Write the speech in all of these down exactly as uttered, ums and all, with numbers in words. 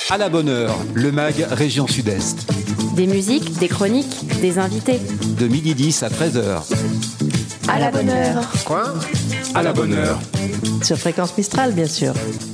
À la bonne heure, le M A G Région Sud-Est. Des musiques, des chroniques, des invités. De midi dix à treize heures. À la bonne heure. Quoi ? À la bonne heure. Sur Fréquence Mistral, bien sûr.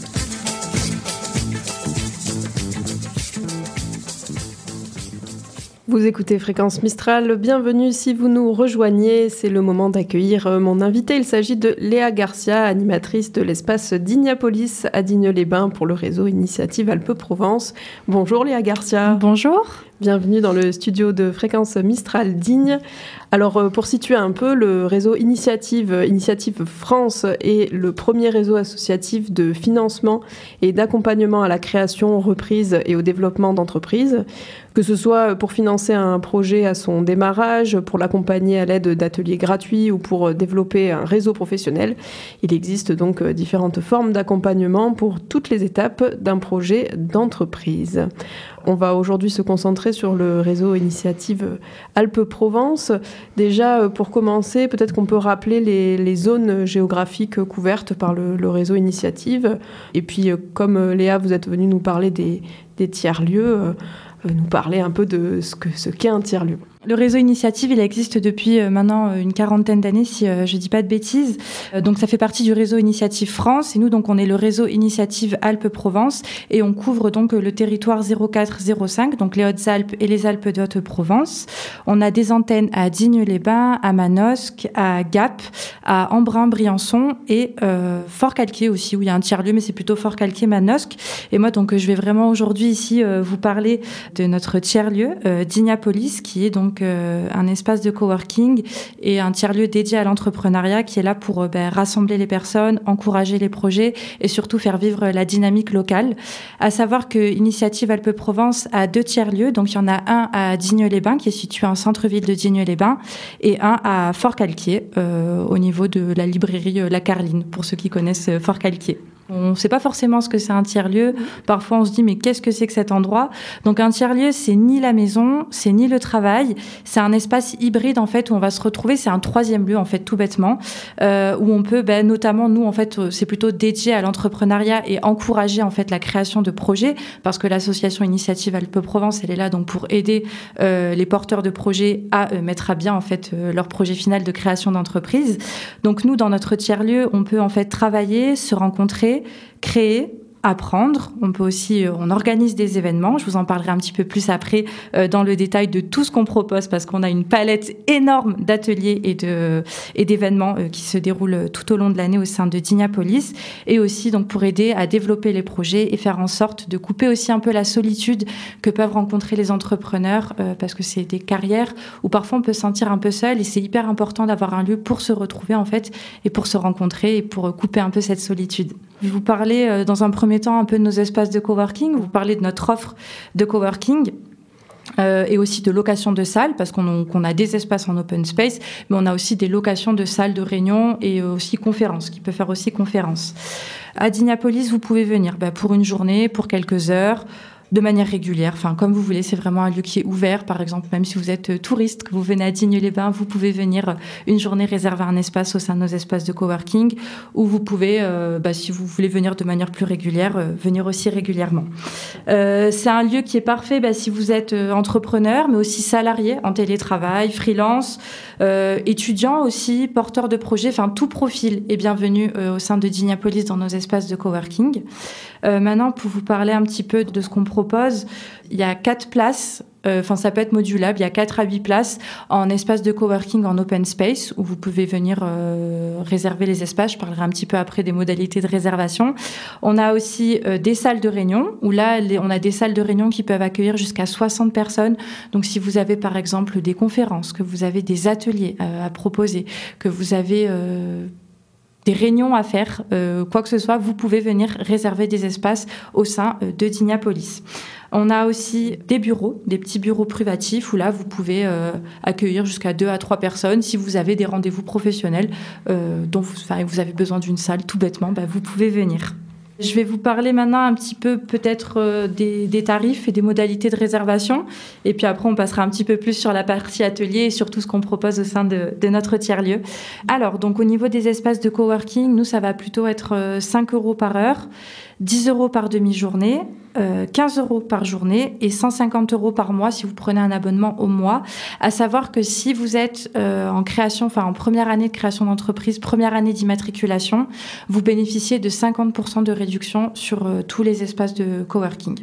Vous écoutez Fréquence Mistral, bienvenue si vous nous rejoignez, c'est le moment d'accueillir mon invité. Il s'agit de Léa Garcia, animatrice de l'espace Dignapolis à Digne-les-Bains pour le réseau Initiative Alpes-Provence. Bonjour Léa Garcia. Bonjour. Bienvenue dans le studio de Fréquence Mistral Digne. Alors pour situer un peu, le réseau Initiative, Initiative France est le premier réseau associatif de financement et d'accompagnement à la création, reprise et au développement d'entreprises, que ce soit pour financer un projet à son démarrage, pour l'accompagner à l'aide d'ateliers gratuits ou pour développer un réseau professionnel. Il existe donc différentes formes d'accompagnement pour toutes les étapes d'un projet d'entreprise. On va aujourd'hui se concentrer sur le réseau Initiative Alpes-Provence. Déjà, pour commencer, peut-être qu'on peut rappeler les, les zones géographiques couvertes par le, le réseau Initiative. Et puis, comme Léa, vous êtes venue nous parler des, des tiers-lieux, nous parler un peu de ce, que, ce qu'est un tiers-lieu. Le réseau Initiative, il existe depuis maintenant une quarantaine d'années, si je ne dis pas de bêtises. Donc, ça fait partie du réseau Initiative France. Et nous, donc, on est le réseau Initiative Alpes-Provence. Et on couvre donc le territoire zéro quatre zéro cinq, donc les Hautes-Alpes et les Alpes de Haute-Provence. On a des antennes à Digne-les-Bains, à Manosque, à Gap, à Embrun-Briançon et euh, Fort-Calquier aussi, où il y a un tiers-lieu, mais c'est plutôt Fort-Calquier-Manosque. Et moi, donc, je vais vraiment aujourd'hui ici euh, vous parler de notre tiers-lieu, euh, Dignapolis, qui est donc Donc, euh, un espace de coworking et un tiers-lieu dédié à l'entrepreneuriat qui est là pour euh, ben, rassembler les personnes, encourager les projets et surtout faire vivre la dynamique locale. À savoir que Initiative Alpes-Provence a deux tiers-lieux. Donc, il y en a un à Digne-les-Bains qui est situé en centre-ville de Digne-les-Bains et un à Fort-Calquier euh, au niveau de la librairie euh, La Carline, pour ceux qui connaissent euh, Fort-Calquier. On ne sait pas forcément ce que c'est un tiers-lieu. Parfois, on se dit, mais qu'est-ce que c'est que cet endroit ? Donc, un tiers-lieu, c'est ni la maison, c'est ni le travail. C'est un espace hybride, en fait, où on va se retrouver. C'est un troisième lieu, en fait, tout bêtement, euh, où on peut, ben, notamment, nous, en fait, c'est plutôt dédié à l'entrepreneuriat et encourager, en fait, la création de projets, parce que l'association Initiative Alpes-Provence, elle est là donc pour aider euh, les porteurs de projets à euh, mettre à bien, en fait, euh, leur projet final de création d'entreprise. Donc, nous, dans notre tiers-lieu, on peut, en fait, travailler, se rencontrer, créer, apprendre. On peut aussi, on organise des événements. Je vous en parlerai un petit peu plus après euh, dans le détail de tout ce qu'on propose parce qu'on a une palette énorme d'ateliers et de et d'événements euh, qui se déroulent tout au long de l'année au sein de Dignapolis et aussi donc pour aider à développer les projets et faire en sorte de couper aussi un peu la solitude que peuvent rencontrer les entrepreneurs euh, parce que c'est des carrières où parfois on peut se sentir un peu seul et c'est hyper important d'avoir un lieu pour se retrouver en fait et pour se rencontrer et pour couper un peu cette solitude. Je vais vous parler euh, dans un premier temps un peu de nos espaces de coworking, vous parler de notre offre de coworking euh, et aussi de location de salles parce qu'on, qu'on a des espaces en open space, mais on a aussi des locations de salles de réunion et aussi conférences, qui peut faire aussi conférences. À Dignapolis, vous pouvez venir bah, pour une journée, pour quelques heures, de manière régulière, enfin comme vous voulez, c'est vraiment un lieu qui est ouvert, par exemple, même si vous êtes touriste, que vous venez à Digne-les-Bains, vous pouvez venir une journée réserver un espace au sein de nos espaces de coworking, ou vous pouvez, euh, bah, si vous voulez venir de manière plus régulière, euh, venir aussi régulièrement. Euh, c'est un lieu qui est parfait bah, si vous êtes euh, entrepreneur, mais aussi salarié en télétravail, freelance, euh, étudiant aussi, porteur de projet, enfin tout profil est bienvenu euh, au sein de Dignapolis dans nos espaces de coworking. Euh, maintenant, pour vous parler un petit peu de ce qu'on propose, il y a quatre places, enfin euh, ça peut être modulable, il y a quatre à huit places en espace de coworking en open space où vous pouvez venir euh, réserver les espaces. Je parlerai un petit peu après des modalités de réservation. On a aussi euh, des salles de réunion où là, les, on a des salles de réunion qui peuvent accueillir jusqu'à soixante personnes. Donc si vous avez par exemple des conférences, que vous avez des ateliers euh, à proposer, que vous avez... Euh, des réunions à faire, euh, quoi que ce soit, vous pouvez venir réserver des espaces au sein euh, de Dignapolis. On a aussi des bureaux, des petits bureaux privatifs où là, vous pouvez euh, accueillir jusqu'à deux à trois personnes. Si vous avez des rendez-vous professionnels euh, dont vous, enfin, vous avez besoin d'une salle, tout bêtement, bah, vous pouvez venir. Je vais vous parler maintenant un petit peu peut-être euh, des, des tarifs et des modalités de réservation. Et puis après, on passera un petit peu plus sur la partie atelier et sur tout ce qu'on propose au sein de, de notre tiers-lieu. Alors, donc au niveau des espaces de coworking, nous, ça va plutôt être euh, cinq euros par heure. dix euros par demi-journée, euh, quinze euros par journée et cent cinquante euros par mois si vous prenez un abonnement au mois. À savoir que si vous êtes euh, en création, enfin en première année de création d'entreprise, première année d'immatriculation, vous bénéficiez de cinquante pour cent de réduction sur euh, tous les espaces de coworking.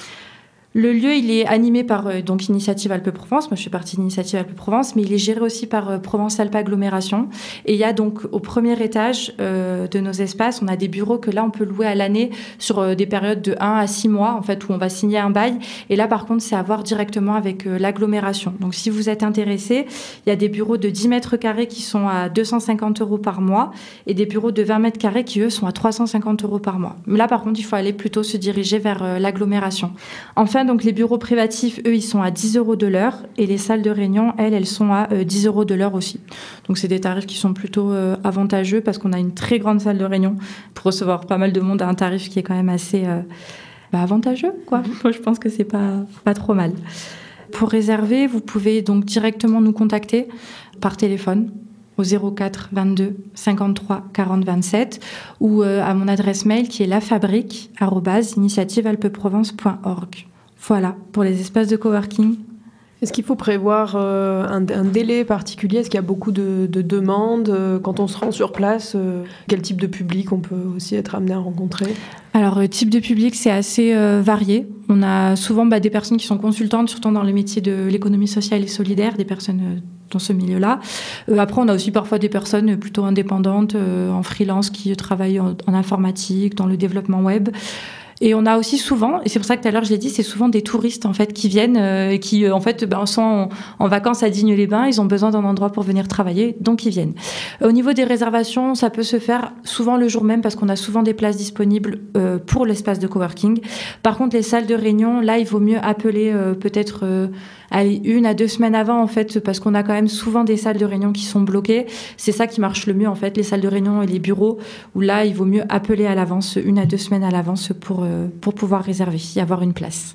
Le lieu, il est animé par euh, donc Initiative Alpes-Provence. Moi, je fais partie d'Initiative Alpes-Provence, mais il est géré aussi par euh, Provence-Alpes Agglomération. Et il y a donc au premier étage euh, de nos espaces, on a des bureaux que là, on peut louer à l'année sur euh, des périodes de un à six mois, en fait, où on va signer un bail. Et là, par contre, c'est à voir directement avec euh, l'agglomération. Donc, si vous êtes intéressé, il y a des bureaux de dix mètres carrés qui sont à deux cent cinquante euros par mois et des bureaux de vingt mètres carrés qui, eux, sont à trois cent cinquante euros par mois. Mais là, par contre, il faut aller plutôt se diriger vers euh, l'agglomération. Enfin, donc les bureaux privatifs, eux, ils sont à dix euros de l'heure et les salles de réunion, elles, elles sont à euh, dix euros de l'heure aussi. Donc, c'est des tarifs qui sont plutôt euh, avantageux parce qu'on a une très grande salle de réunion pour recevoir pas mal de monde à un tarif qui est quand même assez euh, bah, avantageux, quoi. Moi, je pense que c'est pas, pas trop mal. Pour réserver, vous pouvez donc directement nous contacter par téléphone au zéro quatre vingt-deux cinquante-trois quarante vingt-sept ou euh, à mon adresse mail qui est lafabrique arobase initiative alpes provence point org. Voilà, pour les espaces de coworking. Est-ce qu'il faut prévoir euh, un, un délai particulier ? Est-ce qu'il y a beaucoup de, de demandes euh, quand on se rend sur place euh, quel type de public on peut aussi être amené à rencontrer ? Alors, euh, type de public, c'est assez euh, varié. On a souvent bah, des personnes qui sont consultantes, surtout dans les métiers de l'économie sociale et solidaire, des personnes euh, dans ce milieu-là. Euh, après, on a aussi parfois des personnes plutôt indépendantes, euh, en freelance, qui travaillent en, en informatique, dans le développement web. Et on a aussi souvent, et c'est pour ça que tout à l'heure je l'ai dit, c'est souvent des touristes en fait qui viennent, euh, qui euh, en fait ben, sont en, en vacances à Digne-les-Bains, ils ont besoin d'un endroit pour venir travailler, donc ils viennent. Au niveau des réservations, ça peut se faire souvent le jour même parce qu'on a souvent des places disponibles euh, pour l'espace de coworking. Par contre, les salles de réunion, là, il vaut mieux appeler euh, peut-être euh, allez, une à deux semaines avant en fait, parce qu'on a quand même souvent des salles de réunion qui sont bloquées. C'est ça qui marche le mieux en fait, les salles de réunion et les bureaux, où là, il vaut mieux appeler à l'avance, une à deux semaines à l'avance pour euh, pour pouvoir réserver, y avoir une place.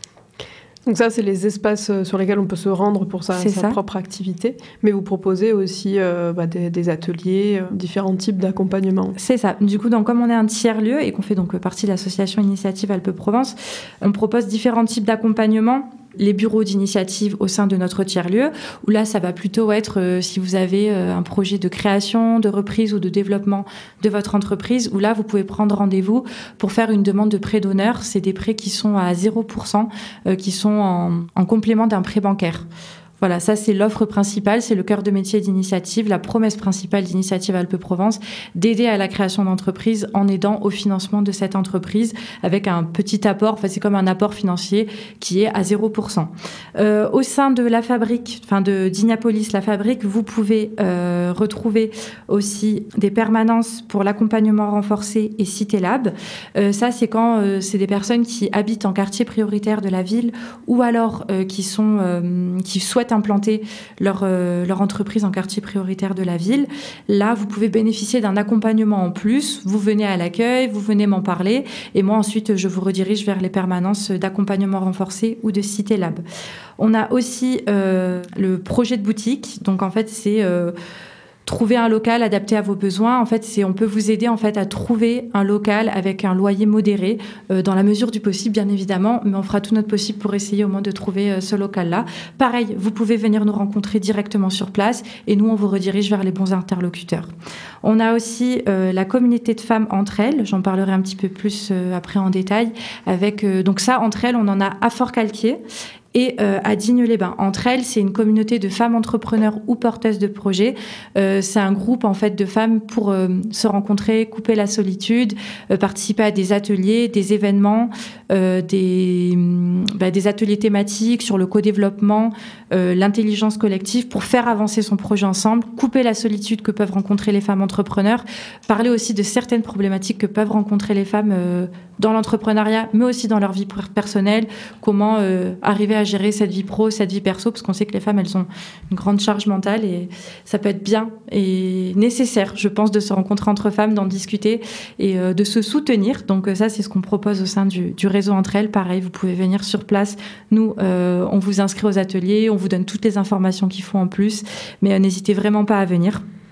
Donc ça, c'est les espaces sur lesquels on peut se rendre pour sa, sa propre activité. Mais vous proposez aussi euh, bah, des, des ateliers, euh, différents types d'accompagnement. C'est ça. Du coup, donc, comme on est un tiers-lieu et qu'on fait donc partie de l'association Initiative Alpes-Provence, on propose différents types d'accompagnement. Les bureaux d'initiative au sein de notre tiers-lieu, où là, ça va plutôt être euh, si vous avez euh, un projet de création, de reprise ou de développement de votre entreprise, où là, vous pouvez prendre rendez-vous pour faire une demande de prêt d'honneur. C'est des prêts qui sont à zéro pour cent, euh, qui sont en, en complément d'un prêt bancaire. Voilà, ça c'est l'offre principale, c'est le cœur de métier d'Initiative, la promesse principale d'Initiative Alpes-Provence, d'aider à la création d'entreprise en aidant au financement de cette entreprise avec un petit apport, enfin c'est comme un apport financier qui est à zéro pour cent. Euh, au sein de la fabrique, enfin de Dignapolis, la fabrique, vous pouvez euh, retrouver aussi des permanences pour l'accompagnement renforcé et Cité Lab. Euh, ça c'est quand euh, c'est des personnes qui habitent en quartier prioritaire de la ville ou alors euh, qui sont euh, qui souhaitent implanter leur, euh, leur entreprise en quartier prioritaire de la ville. Là, vous pouvez bénéficier d'un accompagnement en plus. Vous venez à l'accueil, vous venez m'en parler et moi, ensuite, je vous redirige vers les permanences d'accompagnement renforcé ou de Cité Lab. On a aussi euh, le projet de boutique. Donc, en fait, c'est... Euh, trouver un local adapté à vos besoins. En fait, c'est, on peut vous aider en fait, à trouver un local avec un loyer modéré, euh, dans la mesure du possible, bien évidemment, mais on fera tout notre possible pour essayer au moins de trouver euh, ce local-là. Pareil, vous pouvez venir nous rencontrer directement sur place et nous, on vous redirige vers les bons interlocuteurs. On a aussi euh, la communauté de femmes entre elles, j'en parlerai un petit peu plus euh, après en détail, avec euh, donc ça, entre elles, on en a à Fort-Calquier et euh, à Digne-les-Bains. Entre elles, c'est une communauté de femmes entrepreneurs ou porteuses de projets. Euh, c'est un groupe en fait de femmes pour euh, se rencontrer, couper la solitude, euh, participer à des ateliers, des événements, euh, des, bah, des ateliers thématiques sur le co-développement, euh, l'intelligence collective pour faire avancer son projet ensemble, couper la solitude que peuvent rencontrer les femmes entrepreneurs, parler aussi de certaines problématiques que peuvent rencontrer les femmes euh, dans l'entrepreneuriat, mais aussi dans leur vie personnelle, comment euh, arriver à gérer cette vie pro, cette vie perso, parce qu'on sait que les femmes, elles ont une grande charge mentale et ça peut être bien et nécessaire, je pense, de se rencontrer entre femmes, d'en discuter et euh, de se soutenir. Donc ça, c'est ce qu'on propose au sein du, du réseau Entre Elles. Pareil, vous pouvez venir sur place. Nous, euh, on vous inscrit aux ateliers, on vous donne toutes les informations qu'il faut en plus, mais euh, n'hésitez vraiment pas à venir.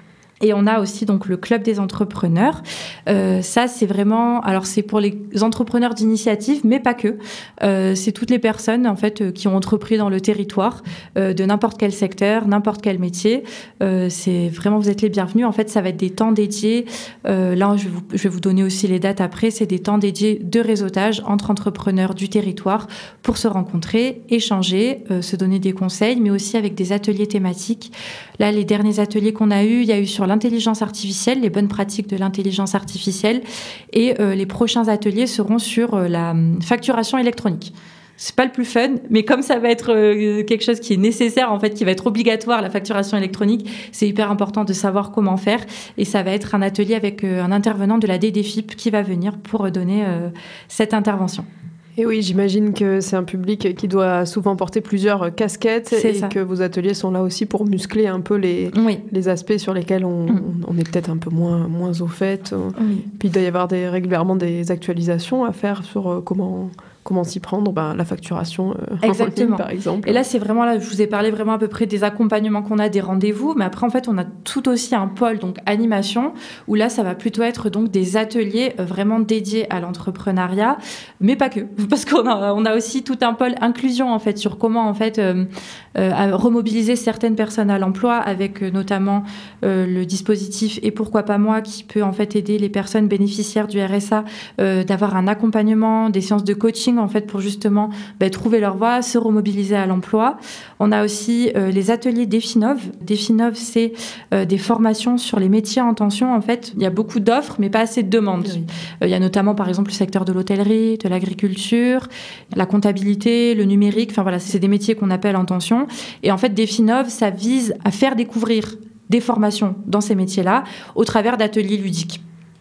Et on a aussi donc le club des entrepreneurs. Euh, ça, c'est vraiment, alors c'est pour les entrepreneurs d'initiative, mais pas que. Euh, c'est toutes les personnes en fait qui ont entrepris dans le territoire, euh, de n'importe quel secteur, n'importe quel métier. Euh, c'est vraiment, vous êtes les bienvenus. En fait, ça va être des temps dédiés. Euh, là, je vais, vous, je vais vous donner aussi les dates après. C'est des temps dédiés de réseautage entre entrepreneurs du territoire pour se rencontrer, échanger, euh, se donner des conseils, mais aussi avec des ateliers thématiques. Là, les derniers ateliers qu'on a eus, il y a eu sur l'intelligence artificielle, les bonnes pratiques de l'intelligence artificielle, et euh, les prochains ateliers seront sur euh, la facturation électronique. C'est pas le plus fun, mais comme ça va être euh, quelque chose qui est nécessaire, en fait, qui va être obligatoire, la facturation électronique, c'est hyper important de savoir comment faire. Et ça va être un atelier avec euh, un intervenant de la D D F I P qui va venir pour donner euh, cette intervention. Et oui, j'imagine que c'est un public qui doit souvent porter plusieurs casquettes c'est et ça. que vos ateliers sont là aussi pour muscler un peu les, oui. les aspects sur lesquels on, mm. on est peut-être un peu moins, moins au fait. Oui. Puis il doit y avoir des, régulièrement des actualisations à faire sur comment... Comment s'y prendre, ben, la facturation euh, Exactement. En ligne, par exemple. Et là, c'est vraiment là, je vous ai parlé vraiment à peu près des accompagnements qu'on a, des rendez-vous, mais après, en fait, on a tout aussi un pôle, donc animation, où là, ça va plutôt être donc des ateliers vraiment dédiés à l'entrepreneuriat, mais pas que, parce qu'on a, on a aussi tout un pôle inclusion, en fait, sur comment, en fait, euh, euh, remobiliser certaines personnes à l'emploi, avec euh, notamment euh, le dispositif Et pourquoi pas moi, qui peut, en fait, aider les personnes bénéficiaires du R S A euh, d'avoir un accompagnement, des séances de coaching, en fait, pour justement bah, trouver leur voie, se remobiliser à l'emploi. On a aussi euh, les ateliers Definov. Definov, c'est euh, des formations sur les métiers en tension. En fait, il y a beaucoup d'offres, mais pas assez de demandes. Oui. Euh, il y a notamment, par exemple, le secteur de l'hôtellerie, de l'agriculture, la comptabilité, le numérique. Enfin voilà, c'est des métiers qu'on appelle en tension. Et en fait, Definov, ça vise à faire découvrir des formations dans ces métiers-là au travers d'ateliers ludiques.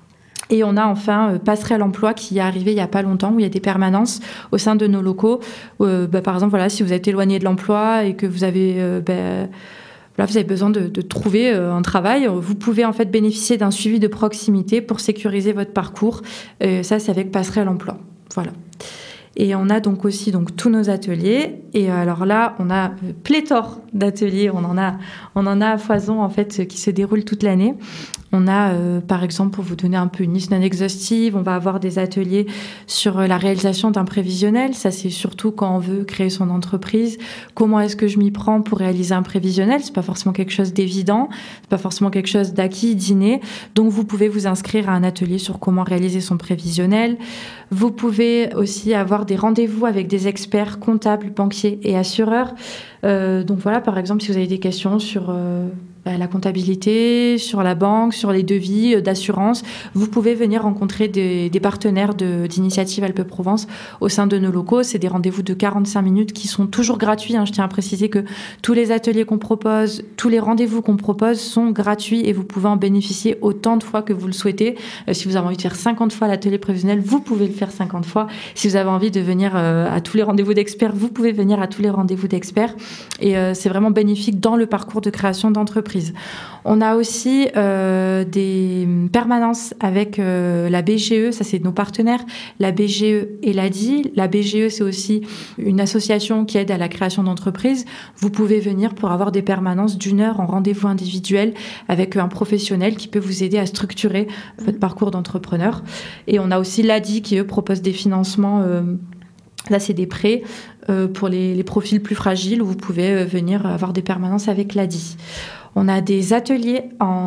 Et on a enfin euh, Passerelle Emploi qui est arrivé il n'y a pas longtemps, où il y a des permanences au sein de nos locaux. Euh, bah, par exemple, voilà, si vous êtes éloigné de l'emploi et que vous avez, euh, bah, là, vous avez besoin de, de trouver euh, un travail, vous pouvez en fait bénéficier d'un suivi de proximité pour sécuriser votre parcours. Euh, ça, c'est avec Passerelle Emploi. Voilà. Et on a donc aussi donc, tous nos ateliers. Et alors là, on a pléthore d'ateliers. On en a, on en a à foison, en fait, qui se déroulent toute l'année. On a, euh, par exemple, pour vous donner un peu une liste non exhaustive, on va avoir des ateliers sur la réalisation d'un prévisionnel. Ça, c'est surtout quand on veut créer son entreprise. Comment est-ce que je m'y prends pour réaliser un prévisionnel ? C'est pas forcément quelque chose d'évident. C'est pas forcément quelque chose d'acquis, d'inné. Donc, vous pouvez vous inscrire à un atelier sur comment réaliser son prévisionnel. Vous pouvez aussi avoir des rendez-vous avec des experts comptables, banquiers et assureurs. Euh, donc voilà, par exemple, si vous avez des questions sur euh, la comptabilité, sur la banque, sur les devis euh, d'assurance, vous pouvez venir rencontrer des, des partenaires de, d'Initiative Alpes-Provence au sein de nos locaux. C'est des rendez-vous de quarante-cinq minutes qui sont toujours gratuits. Hein. Je tiens à préciser que tous les ateliers qu'on propose, tous les rendez-vous qu'on propose sont gratuits et vous pouvez en bénéficier autant de fois que vous le souhaitez. Euh, si vous avez envie de faire cinquante fois l'atelier prévisionnel, vous pouvez le faire cinquante fois. Si vous avez envie de venir euh, à tous les rendez-vous d'experts, vous pouvez venir à tous les rendez-vous d'experts. Et euh, c'est vraiment bénéfique dans le parcours de création d'entreprise. On a aussi euh, des permanences avec euh, la B G E, ça c'est nos partenaires, la B G E et l'A D I. La B G E, c'est aussi une association qui aide à la création d'entreprise. Vous pouvez venir pour avoir des permanences d'une heure en rendez-vous individuel avec un professionnel qui peut vous aider à structurer votre parcours d'entrepreneur. Et on a aussi l'A D I qui, eux, propose des financements... Euh, Là, c'est des prêts euh, pour les, les profils plus fragiles où vous pouvez euh, venir avoir des permanences avec l'A D I. On a des ateliers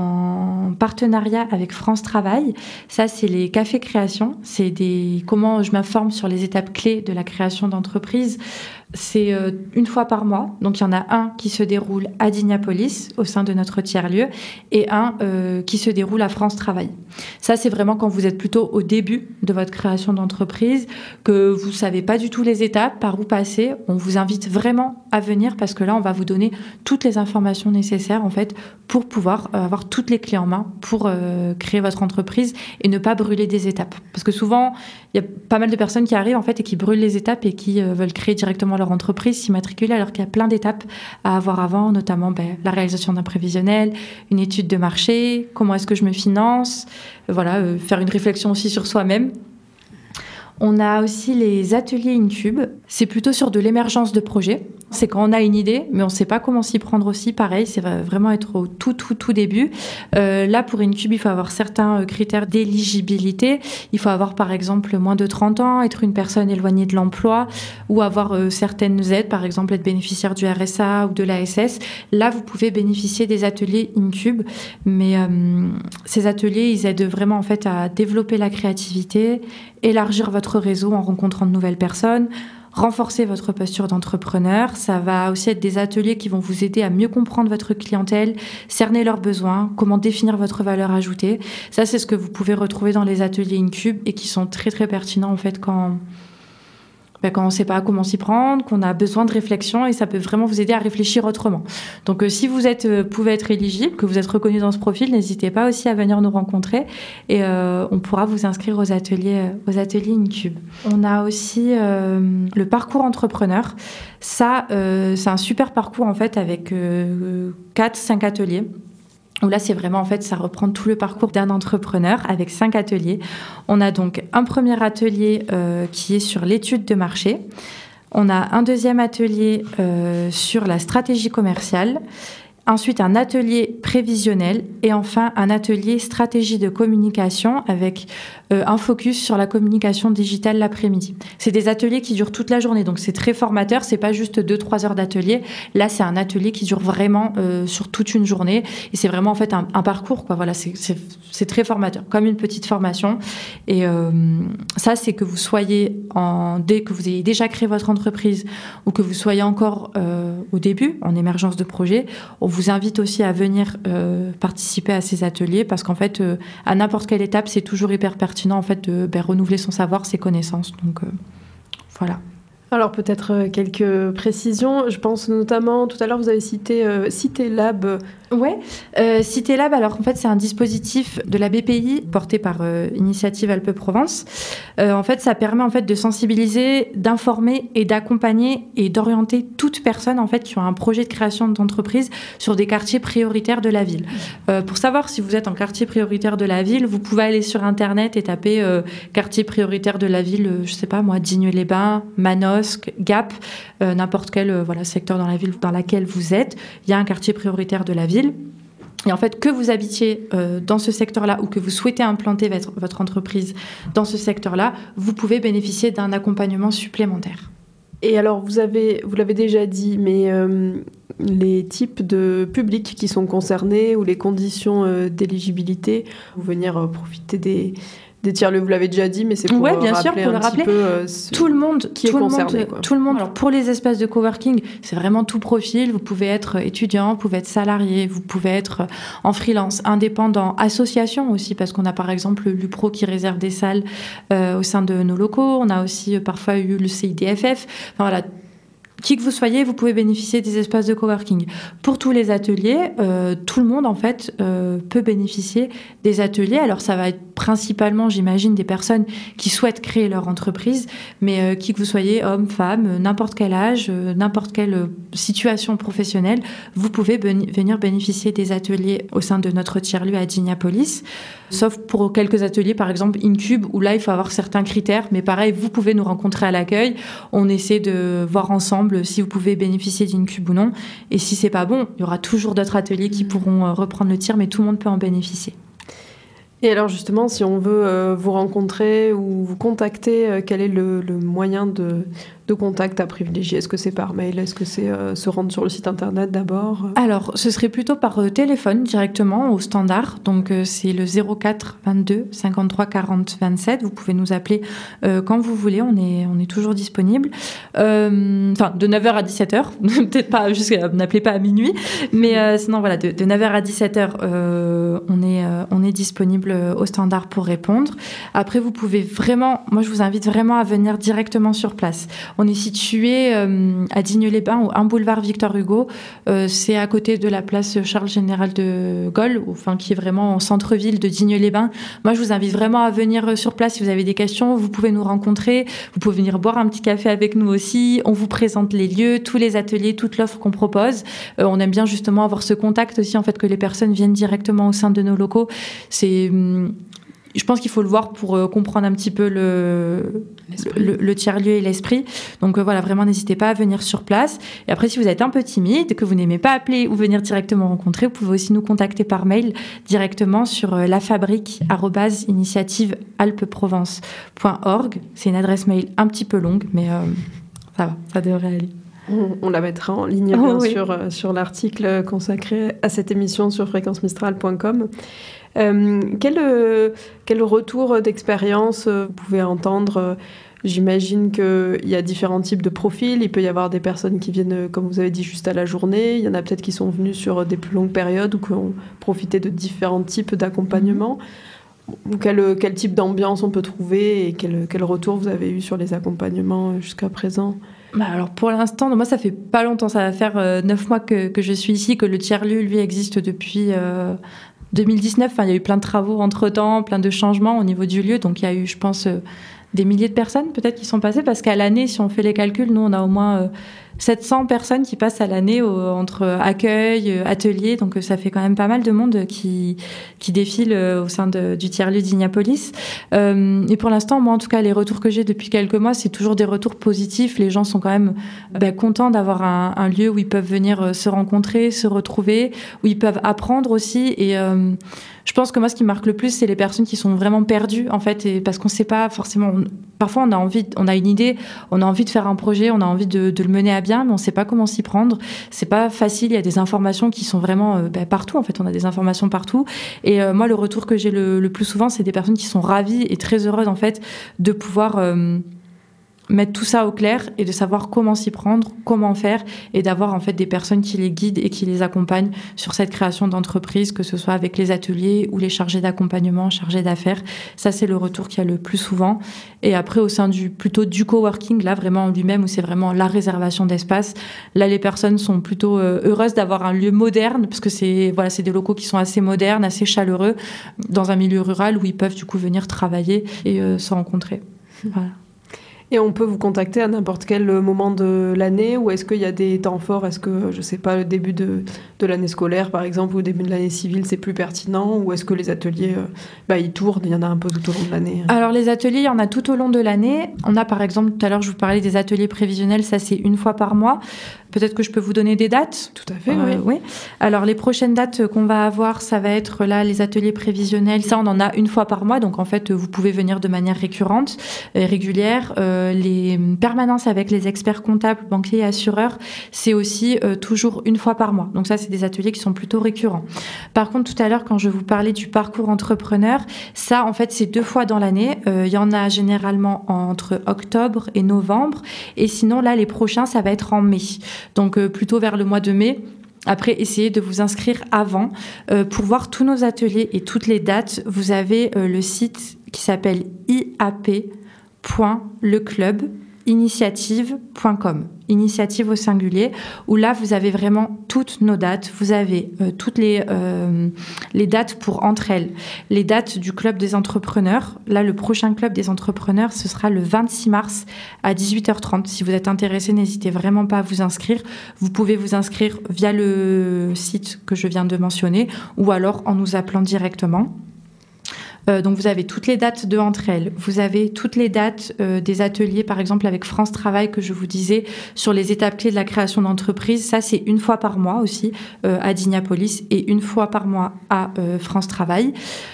en partenariat avec France Travail. Ça, c'est les cafés création. C'est des comment je m'informe sur les étapes clés de la création d'entreprise. C'est euh, une fois par mois. Donc, il y en a un qui se déroule à Dignapolis, au sein de notre tiers-lieu, et un euh, qui se déroule à France Travail. Ça, c'est vraiment quand vous êtes plutôt au début de votre création d'entreprise, que vous ne savez pas du tout les étapes, par où passer. On vous invite vraiment à venir parce que là, on va vous donner toutes les informations nécessaires, en fait, pour pouvoir euh, avoir toutes les clés en main pour euh, créer votre entreprise et ne pas brûler des étapes. Parce que souvent, il y a pas mal de personnes qui arrivent, en fait, et qui brûlent les étapes et qui euh, veulent créer directement leur entreprise, s'immatriculer, alors qu'il y a plein d'étapes à avoir avant, notamment ben, la réalisation d'un prévisionnel, une étude de marché, comment est-ce que je me finance, voilà, euh, faire une réflexion aussi sur soi-même. On a aussi les ateliers Incube. C'est plutôt sur de l'émergence de projets. C'est quand on a une idée, mais on ne sait pas comment s'y prendre aussi. Pareil, c'est vraiment être au tout, tout, tout début. Euh, là, pour Incube, il faut avoir certains critères d'éligibilité. Il faut avoir, par exemple, moins de trente ans, être une personne éloignée de l'emploi ou avoir euh, certaines aides, par exemple, être bénéficiaire du R S A ou de l'A S S. Là, vous pouvez bénéficier des ateliers Incube. Mais euh, ces ateliers, ils aident vraiment en fait, à développer la créativité, élargir votre réseau en rencontrant de nouvelles personnes, renforcer votre posture d'entrepreneur. Ça va aussi être des ateliers qui vont vous aider à mieux comprendre votre clientèle, cerner leurs besoins, comment définir votre valeur ajoutée. Ça, c'est ce que vous pouvez retrouver dans les ateliers Incube et qui sont très, très pertinents en fait quand... Ben, quand on ne sait pas comment s'y prendre, qu'on a besoin de réflexion et ça peut vraiment vous aider à réfléchir autrement. Donc euh, si vous êtes, euh, pouvez être éligible, que vous êtes reconnu dans ce profil, n'hésitez pas aussi à venir nous rencontrer et euh, on pourra vous inscrire aux ateliers, euh, aux ateliers Incube. On a aussi euh, le parcours entrepreneur. Ça, euh, c'est un super parcours en fait avec euh, quatre cinq ateliers. Où là, c'est vraiment, en fait, ça reprend tout le parcours d'un entrepreneur avec cinq ateliers. On a donc un premier atelier euh, qui est sur l'étude de marché. On a un deuxième atelier euh, sur la stratégie commerciale. Ensuite, un atelier prévisionnel et enfin un atelier stratégie de communication avec euh, un focus sur la communication digitale l'après-midi. C'est des ateliers qui durent toute la journée, donc c'est très formateur. C'est pas juste deux trois heures d'atelier. Là, c'est un atelier qui dure vraiment euh, sur toute une journée et c'est vraiment en fait un, un parcours, quoi. Voilà, c'est, c'est, c'est très formateur, comme une petite formation. Et euh, ça, c'est que vous soyez en dès que vous ayez déjà créé votre entreprise ou que vous soyez encore euh, au début en émergence de projet. On vous invite aussi à venir euh, participer à ces ateliers parce qu'en fait, euh, à n'importe quelle étape, c'est toujours hyper pertinent en fait, de ben, renouveler son savoir, ses connaissances. Donc, euh, voilà. Alors peut-être quelques précisions. Je pense notamment, tout à l'heure vous avez cité euh, CitéLab. Ouais, euh, CitéLab, alors en fait c'est un dispositif de la B P I porté par euh, Initiative Alpes-Provence. Euh, en fait ça permet en fait de sensibiliser, d'informer et d'accompagner et d'orienter toute personne en fait qui a un projet de création d'entreprise sur des quartiers prioritaires de la ville. Euh, pour savoir si vous êtes en quartier prioritaire de la ville, vous pouvez aller sur internet et taper euh, quartier prioritaire de la ville, euh, je sais pas moi, Digne-les-Bains, Manosque, Gap, euh, n'importe quel euh, voilà, secteur dans la ville dans laquelle vous êtes, il y a un quartier prioritaire de la ville. Et en fait, que vous habitiez euh, dans ce secteur-là ou que vous souhaitez implanter votre, votre entreprise dans ce secteur-là, vous pouvez bénéficier d'un accompagnement supplémentaire. Et alors, vous, avez, vous l'avez déjà dit, mais euh, les types de publics qui sont concernés ou les conditions euh, d'éligibilité, ou venir euh, profiter des... des tiers-lieux, vous l'avez déjà dit, mais c'est pour ouais, bien rappeler sûr, pour un le rappeler. petit peu euh, ce... tout le monde qui tout est le concerné. Monde, quoi. Tout le monde. Alors pour les espaces de coworking, c'est vraiment tout profil. Vous pouvez être étudiant, vous pouvez être salarié, vous pouvez être en freelance, indépendant, association aussi, parce qu'on a par exemple l'U P R O qui réserve des salles euh, au sein de nos locaux. On a aussi euh, parfois eu le C I D F F. Enfin voilà. Qui que vous soyez, vous pouvez bénéficier des espaces de coworking. Pour tous les ateliers, euh, tout le monde en fait euh, peut bénéficier des ateliers. Alors ça va être principalement, j'imagine, des personnes qui souhaitent créer leur entreprise, mais euh, qui que vous soyez, homme, femme, euh, n'importe quel âge, euh, n'importe quelle euh, situation professionnelle, vous pouvez ben- venir bénéficier des ateliers au sein de notre tiers-lieu à Dignapolis. Sauf pour quelques ateliers, par exemple Incube, où là il faut avoir certains critères, mais pareil, vous pouvez nous rencontrer à l'accueil. On essaie de voir ensemble si vous pouvez bénéficier d'Incube ou non. Et si c'est pas bon, il y aura toujours d'autres ateliers qui pourront reprendre le tir, mais tout le monde peut en bénéficier. Et alors justement, si on veut euh, vous rencontrer ou vous contacter, euh, quel est le, le moyen de, de contact à privilégier ? Est-ce que c'est par mail ? Est-ce que c'est euh, se rendre sur le site internet d'abord ? Alors, ce serait plutôt par euh, téléphone directement au standard. Donc, euh, c'est le zéro quatre vingt-deux cinquante-trois quarante vingt-sept. Vous pouvez nous appeler euh, quand vous voulez. On est, on est toujours disponible. Euh, enfin, de neuf heures à dix-sept heures. Peut-être pas jusqu'à... N'appelez pas à minuit. Mais euh, sinon, voilà, de, de neuf heures à dix-sept heures, euh, on, est, euh, on est disponible au standard pour répondre. Après, vous pouvez vraiment... Moi, je vous invite vraiment à venir directement sur place. On est situé euh, à Digne-les-Bains, au un boulevard Victor Hugo. Euh, c'est à côté de la place Charles-Général de Gaulle, enfin, qui est vraiment en centre-ville de Digne-les-Bains. Moi, je vous invite vraiment à venir sur place. Si vous avez des questions, vous pouvez nous rencontrer. Vous pouvez venir boire un petit café avec nous aussi. On vous présente les lieux, tous les ateliers, toute l'offre qu'on propose. Euh, on aime bien justement avoir ce contact aussi, en fait, que les personnes viennent directement au sein de nos locaux. C'est... je pense qu'il faut le voir pour euh, comprendre un petit peu le, le, le tiers-lieu et l'esprit. Donc euh, voilà, vraiment, n'hésitez pas à venir sur place. Et après, si vous êtes un peu timide, que vous n'aimez pas appeler ou venir directement rencontrer, vous pouvez aussi nous contacter par mail directement sur euh, lafabrique arobase initiative alpes provence point org. C'est une adresse mail un petit peu longue, mais euh, ça va, ça devrait aller. On, on la mettra en ligne, bien oh, oui. sûr, euh, sur l'article consacré à cette émission sur fréquence mistral point com. Euh, quel, euh, quel retour d'expérience euh, vous pouvez entendre euh, J'imagine qu'il y a différents types de profils. Il peut y avoir des personnes qui viennent, comme vous avez dit, juste à la journée. Il y en a peut-être qui sont venus sur des plus longues périodes ou qui ont profité de différents types d'accompagnement. Quel, quel type d'ambiance on peut trouver et quel, quel retour vous avez eu sur les accompagnements jusqu'à présent ? Bah alors pour l'instant, moi ça fait pas longtemps, ça va faire euh, neuf mois que, que je suis ici, que le tiers-lieu lui existe depuis euh, deux mille dix-neuf. Enfin, il y a eu plein de travaux entre-temps, plein de changements au niveau du lieu, donc il y a eu, je pense, euh, des milliers de personnes peut-être qui sont passées, parce qu'à l'année, si on fait les calculs, nous on a au moins euh, sept cents personnes qui passent à l'année au, entre accueil, atelier, donc ça fait quand même pas mal de monde qui, qui défile au sein de, du tiers-lieu d'Ignapolis. Euh, et pour l'instant, moi en tout cas, les retours que j'ai depuis quelques mois, c'est toujours des retours positifs. Les gens sont quand même ben, contents d'avoir un, un lieu où ils peuvent venir se rencontrer, se retrouver, où ils peuvent apprendre aussi. Et euh, je pense que moi, ce qui marque le plus, c'est les personnes qui sont vraiment perdues, en fait, et parce qu'on ne sait pas forcément. On, parfois, on a envie, on a une idée, on a envie de faire un projet, on a envie de, de le mener à bien, mais on ne sait pas comment s'y prendre. C'est pas facile. Il y a des informations qui sont vraiment euh, bah, partout. En fait, on a des informations partout. Et euh, moi, le retour que j'ai le, le plus souvent, c'est des personnes qui sont ravies et très heureuses, en fait, de pouvoir euh, mettre tout ça au clair et de savoir comment s'y prendre, comment faire, et d'avoir en fait des personnes qui les guident et qui les accompagnent sur cette création d'entreprise, que ce soit avec les ateliers ou les chargés d'accompagnement, chargés d'affaires. Ça, c'est le retour qu'il y a le plus souvent. Et après, au sein du plutôt du coworking, là vraiment en lui-même, où c'est vraiment la réservation d'espace, là les personnes sont plutôt euh, heureuses d'avoir un lieu moderne, parce que c'est voilà, c'est des locaux qui sont assez modernes, assez chaleureux, dans un milieu rural où ils peuvent du coup venir travailler et euh, se rencontrer. Voilà. Et on peut vous contacter à n'importe quel moment de l'année, ou est-ce qu'il y a des temps forts ? Est-ce que, je ne sais pas, le début de, de l'année scolaire, par exemple, ou le début de l'année civile, c'est plus pertinent ? Ou est-ce que les ateliers, euh, bah, ils tournent, il y en a un peu tout au long de l'année ? Alors, les ateliers, il y en a tout au long de l'année. On a, par exemple, tout à l'heure, je vous parlais des ateliers prévisionnels, ça, c'est une fois par mois. Peut-être que je peux vous donner des dates ? Tout à fait, euh, oui. oui. Alors, les prochaines dates qu'on va avoir, ça va être là, les ateliers prévisionnels. Ça, on en a une fois par mois. Donc, en fait, vous pouvez venir de manière récurrente, euh, régulière. Euh, les permanences avec les experts comptables, banquiers et assureurs, c'est aussi euh, toujours une fois par mois. Donc, ça, c'est des ateliers qui sont plutôt récurrents. Par contre, tout à l'heure, quand je vous parlais du parcours entrepreneur, ça, en fait, c'est deux fois dans l'année. Euh, il y en a généralement entre octobre et novembre. Et sinon, là, les prochains, ça va être en mai. Donc, euh, plutôt vers le mois de mai. Après, essayez de vous inscrire avant. Euh, pour voir tous nos ateliers et toutes les dates, vous avez euh, le site qui s'appelle i a p point le club initiative point com, initiative au singulier, où là, vous avez vraiment toutes nos dates. Vous avez euh, toutes les, euh, les dates pour entre elles. Les dates du Club des entrepreneurs. Là, le prochain Club des entrepreneurs, ce sera le vingt-six mars à dix-huit heures trente. Si vous êtes intéressé, n'hésitez vraiment pas à vous inscrire. Vous pouvez vous inscrire via le site que je viens de mentionner ou alors en nous appelant directement. Euh, donc, vous avez toutes les dates de entre elles. Vous avez toutes les dates euh, des ateliers, par exemple, avec France Travail, que je vous disais, sur les étapes clés de la création d'entreprise. Ça, c'est une fois par mois aussi euh, à Dignapolis et une fois par mois à euh, France Travail.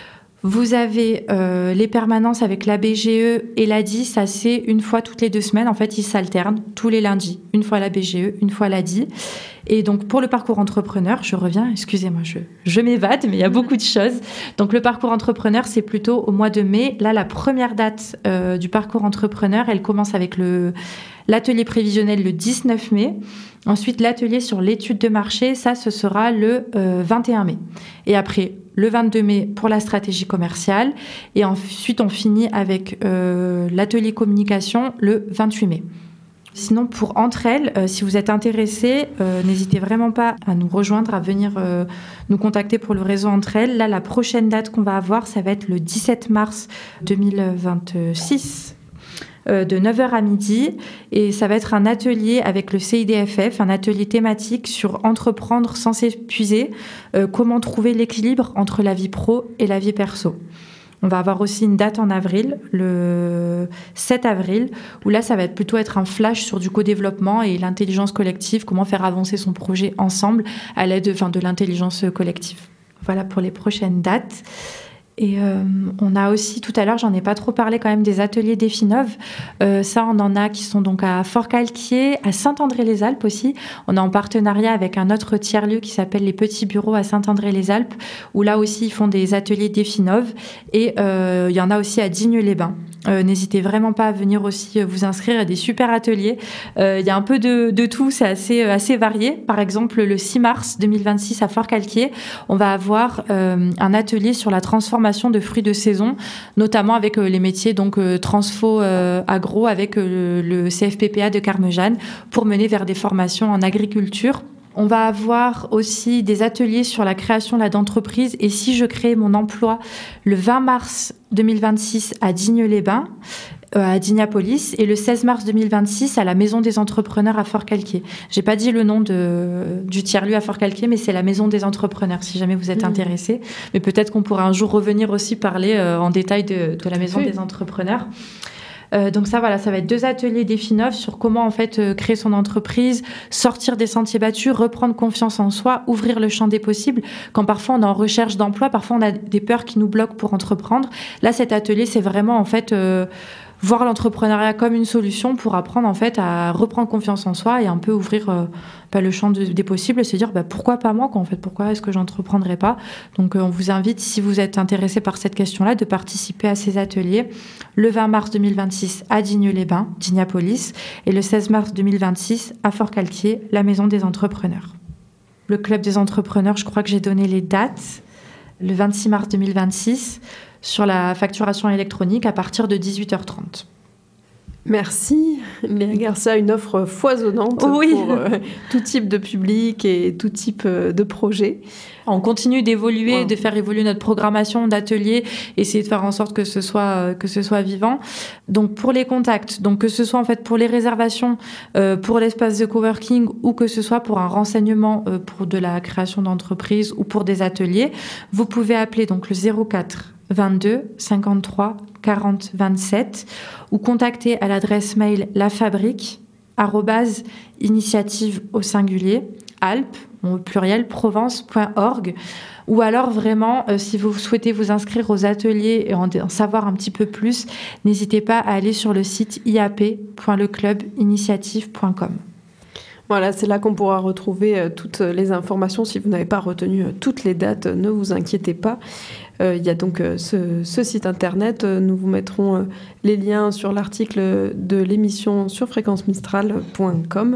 Vous avez euh, les permanences avec la B G E et l'A D I, ça c'est une fois toutes les deux semaines. En fait, ils s'alternent tous les lundis. Une fois la B G E, une fois l'A D I. Et donc, pour le parcours entrepreneur, je reviens, excusez-moi, je, je m'évade, mais il y a beaucoup de choses. Donc, le parcours entrepreneur, c'est plutôt au mois de mai. Là, la première date euh, du parcours entrepreneur, elle commence avec le, l'atelier prévisionnel le dix-neuf mai. Ensuite, l'atelier sur l'étude de marché, ça, ce sera le euh, vingt et un mai. Et après, le vingt-deux mai pour la stratégie commerciale. Et ensuite, on finit avec euh, l'atelier communication le vingt-huit mai. Sinon, pour entre elles, euh, si vous êtes intéressés, euh, n'hésitez vraiment pas à nous rejoindre, à venir euh, nous contacter pour le réseau entre elles. Là, la prochaine date qu'on va avoir, ça va être le dix-sept mars deux mille vingt-six. Euh, de neuf heures à midi, et ça va être un atelier avec le C I D F F, un atelier thématique sur entreprendre sans s'épuiser, euh, comment trouver l'équilibre entre la vie pro et la vie perso. On va avoir aussi une date en avril, le sept avril, où là, ça va être plutôt être un flash sur du co-développement et l'intelligence collective, comment faire avancer son projet ensemble à l'aide enfin, de l'intelligence collective. Voilà pour les prochaines dates. Et euh, on a aussi, tout à l'heure, j'en ai pas trop parlé quand même, des ateliers d'Effinov. Euh, ça, on en a qui sont donc à Fort-Calquier, à Saint-André-les-Alpes aussi. On est en partenariat avec un autre tiers-lieu qui s'appelle les Petits Bureaux à Saint-André-les-Alpes, où là aussi, ils font des ateliers d'Effinov. Et euh, il y en a aussi à Digne-les-Bains. Euh, n'hésitez vraiment pas à venir aussi vous inscrire à des super ateliers. Euh, il y a un peu de, de tout, c'est assez, assez varié. Par exemple, le six mars deux mille vingt-six à Fort-Calquier, on va avoir euh, un atelier sur la transformation de fruits de saison, notamment avec euh, les métiers donc euh, transfo euh, agro avec euh, le C F P P A de Carmejeanne pour mener vers des formations en agriculture. On va avoir aussi des ateliers sur la création d'entreprise et si je crée mon emploi le vingt mars deux mille vingt-six à Digne-les-Bains, euh, à Dignapolis, et le seize mars deux mille vingt-six à la Maison des Entrepreneurs à Fort-Calquier. J'ai pas dit le nom de, du tiers-lieu à Fort-Calquier, mais c'est la Maison des Entrepreneurs, si jamais vous êtes mmh. intéressés. Mais peut-être qu'on pourra un jour revenir aussi parler euh, en détail de, de la Maison oui. des Entrepreneurs. Euh, donc ça, voilà, ça va être deux ateliers d'Effinov sur comment en fait euh, créer son entreprise, sortir des sentiers battus, reprendre confiance en soi, ouvrir le champ des possibles. Quand parfois on est en recherche d'emploi, parfois on a des peurs qui nous bloquent pour entreprendre. Là, cet atelier, c'est vraiment en fait euh, voir l'entrepreneuriat comme une solution pour apprendre en fait à reprendre confiance en soi et un peu ouvrir euh, bah, le champ de, des possibles et se dire bah, pourquoi pas moi quoi, en fait, pourquoi est-ce que j'entreprendrais pas. Donc euh, on vous invite, si vous êtes intéressé par cette question-là, de participer à ces ateliers le vingt mars deux mille vingt-six à Digne-les-Bains, Dignapolis, et le seize mars deux mille vingt-six à Fort-Calquier, la Maison des Entrepreneurs. Le Club des Entrepreneurs, je crois que j'ai donné les dates. Le vingt-six mars deux mille vingt-six, sur la facturation électronique à partir de dix-huit heures trente. Merci, Léa Garcia, une offre foisonnante oui. pour euh, tout type de public et tout type euh, de projet. On continue d'évoluer, ouais. de faire évoluer notre programmation d'ateliers, essayer de faire en sorte que ce soit que ce soit vivant. Donc pour les contacts, donc que ce soit en fait pour les réservations, euh, pour l'espace de coworking ou que ce soit pour un renseignement euh, pour de la création d'entreprise ou pour des ateliers, vous pouvez appeler donc le zéro quatre vingt-deux cinquante-trois quarante vingt-sept ou contacter à l'adresse mail lafabrique arobase initiative au singulier alpes au pluriel provence point org ou alors vraiment euh, si vous souhaitez vous inscrire aux ateliers et en, en savoir un petit peu plus, n'hésitez pas à aller sur le site i a p point le club initiative point com. Voilà, c'est là qu'on pourra retrouver euh, toutes les informations. Si vous n'avez pas retenu euh, toutes les dates, ne vous inquiétez pas. Euh, il y a donc euh, ce, ce site internet. Euh, nous vous mettrons euh, les liens sur l'article de l'émission sur fréquence mistral point com.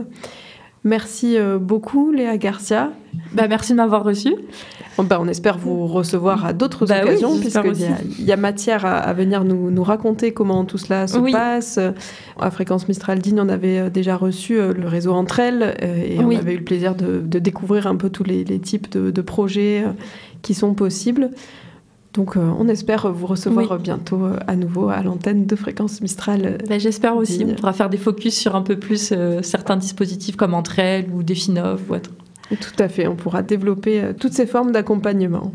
Merci euh, beaucoup, Léa Garcia. Bah, merci de m'avoir reçue. Bon, bah, on espère vous recevoir à d'autres bah occasions, oui, puisqu'il y a, y a matière à, à venir nous, nous raconter comment tout cela se oui. passe. À Fréquence Mistral Digne, on avait déjà reçu le réseau Entre Elles et oui. on avait eu le plaisir de, de découvrir un peu tous les, les types de, de projets qui sont possibles. Donc, euh, on espère vous recevoir oui. bientôt euh, à nouveau à l'antenne de Fréquence Mistral. Ben, j'espère aussi. Digne. On pourra faire des focus sur un peu plus euh, certains dispositifs comme Entre Elles ou Effinov ou autre. Tout à fait. On pourra développer euh, toutes ces formes d'accompagnement.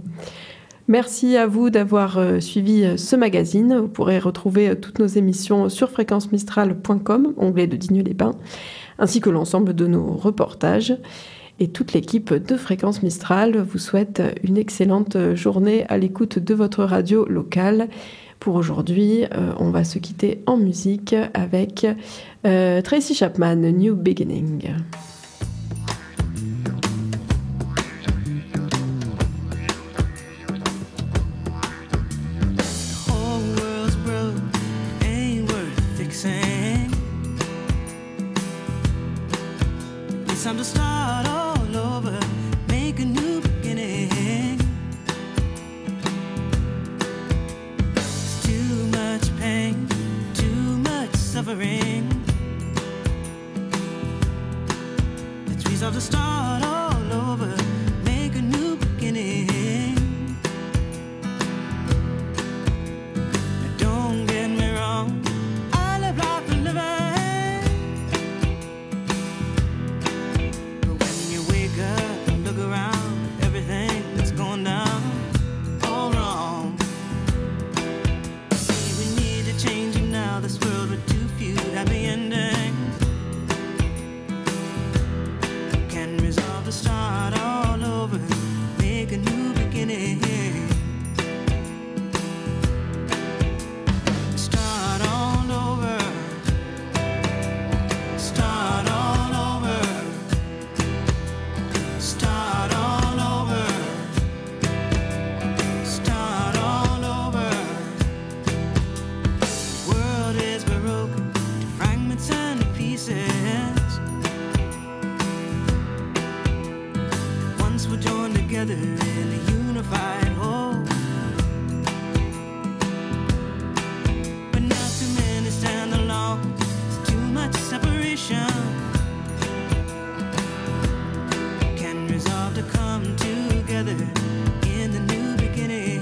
Merci à vous d'avoir euh, suivi euh, ce magazine. Vous pourrez retrouver euh, toutes nos émissions sur fréquence mistral point com, onglet de Digne-les-Bains, ainsi que l'ensemble de nos reportages. Et toute l'équipe de Fréquence Mistral vous souhaite une excellente journée à l'écoute de votre radio locale. Pour aujourd'hui, euh, on va se quitter en musique avec euh, Tracy Chapman, New Beginning. Time to start all over, make a new beginning. It's too much pain, too much suffering. Let's resolve to start all over, make a new beginning. Now don't get me wrong, I live life for living. Around everything that's going down all wrong. nation can resolve to come together in the new beginning.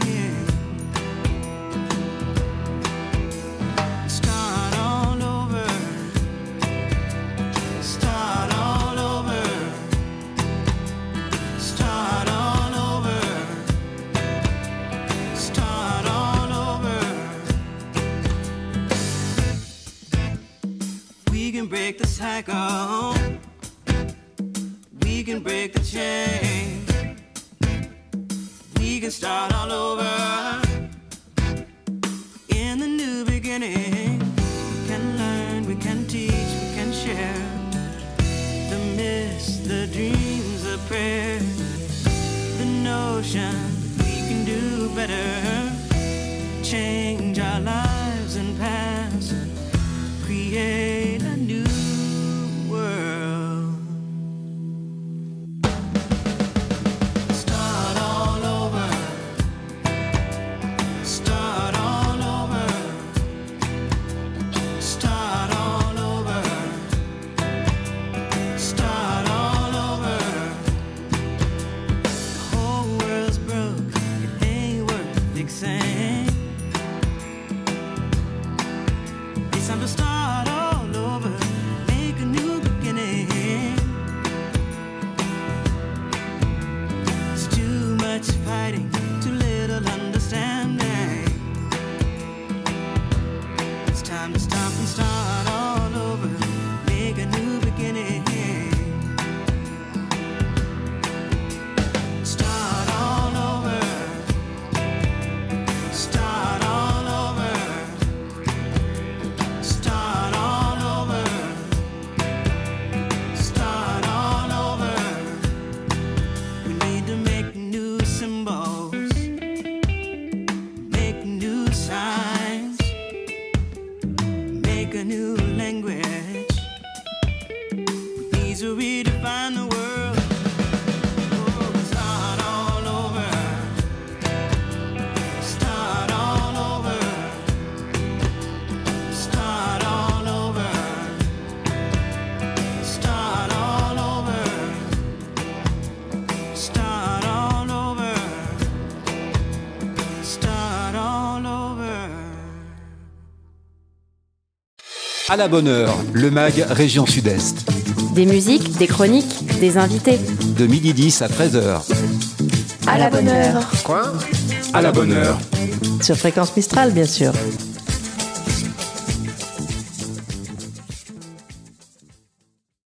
Start all over, start all over, start all over, start all over. We can break the cycle, we can break the chain, we can start all over in the new beginning. We can learn, we can teach, we can share the myths, the dreams, the prayers, the notion that we can do better, change our lives and past, create a new world. Start all over, start all over, start all over, start all over. The whole world's broke, it ain't worth fixing. It's time to start all over, make a new beginning. It's too much fighting, too little understanding. It's time to stop and start all over, make a new beginning. Start all over, start all over, start all over, start all over. We need to make new symbols, make new signs, make a new language. We need to redefine the world. Oh, start all over, start all over, start all over, start all over, start all over, start all over. À la bonne heure, le MAG Région Sud-Est. Des musiques, des chroniques, des invités. De midi dix à treize heures. À la bonne heure. À la bonne heure. Sur Fréquence Mistral, bien sûr.